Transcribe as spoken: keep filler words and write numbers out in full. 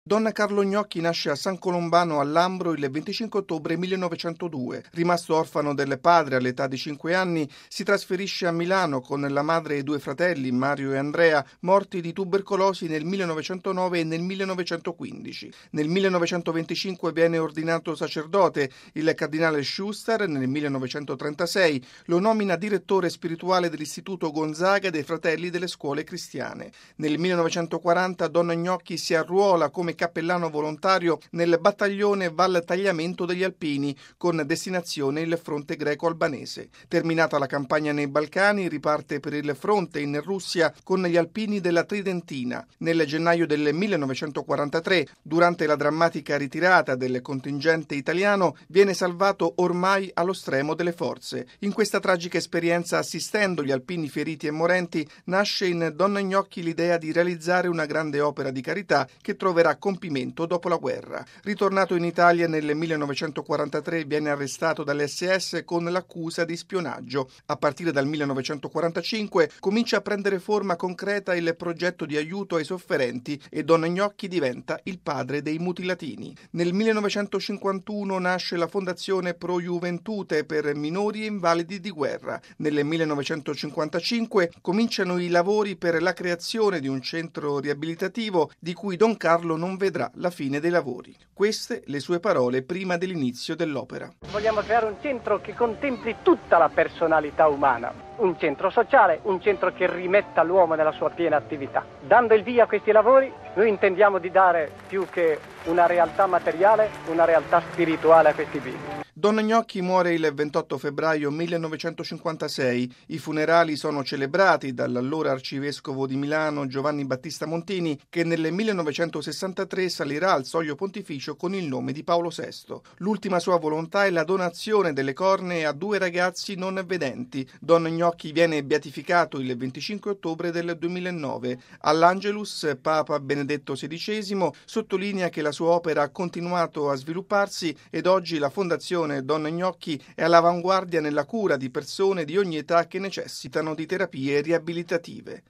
Don Carlo Gnocchi nasce a San Colombano a Lambro il venticinque ottobre millenovecentodue. Rimasto orfano del padre all'età di cinque anni, si trasferisce a Milano con la madre e due fratelli, Mario e Andrea, morti di tubercolosi nel millenovecentonove e nel millenovecentoquindici. Nel millenovecentoventicinque viene ordinato sacerdote. Il cardinale Schuster, nel millenovecentotrentasei, lo nomina direttore spirituale dell'Istituto Gonzaga dei Fratelli delle Scuole Cristiane. Nel millenovecentoquaranta Don Gnocchi si arruola come cappellano volontario nel battaglione Val Tagliamento degli Alpini, con destinazione il fronte greco-albanese. Terminata la campagna nei Balcani, riparte per il fronte in Russia con gli alpini della Tridentina. Nel gennaio del millenovecentoquarantatré, durante la drammatica ritirata del contingente italiano, viene salvato ormai allo stremo delle forze. In questa tragica esperienza, assistendo gli alpini feriti e morenti, nasce in Don Gnocchi l'idea di realizzare una grande opera di carità che troverà compimento dopo la guerra. Ritornato in Italia nel millenovecentoquarantatré, viene arrestato dall'esse esse con l'accusa di spionaggio. A partire dal millenovecentoquarantacinque comincia a prendere forma concreta il progetto di aiuto ai sofferenti e Don Gnocchi diventa il padre dei mutilatini. Nel millenovecentocinquantuno nasce la Fondazione Pro Juventute per minori e invalidi di guerra. Nel millenovecentocinquantacinque cominciano i lavori per la creazione di un centro riabilitativo di cui Don Carlo non vedrà la fine dei lavori. Queste le sue parole prima dell'inizio dell'opera. Vogliamo creare un centro che contempli tutta la personalità umana, un centro sociale, un centro che rimetta l'uomo nella sua piena attività. Dando il via a questi lavori, noi intendiamo di dare più che una realtà materiale, una realtà spirituale a questi bimbi. Don Gnocchi muore il ventotto febbraio millenovecentocinquantasei. I funerali sono celebrati dall'allora arcivescovo di Milano Giovanni Battista Montini, che nel millenovecentosessantatré salirà al soglio pontificio con il nome di Paolo sesto. L'ultima sua volontà è la donazione delle cornee a due ragazzi non vedenti. Don Gnocchi viene beatificato il venticinque ottobre del duemilanove. All'Angelus, Papa Benedetto sedicesimo sottolinea che la sua opera ha continuato a svilupparsi ed oggi la Fondazione Don Gnocchi è all'avanguardia nella cura di persone di ogni età che necessitano di terapie riabilitative.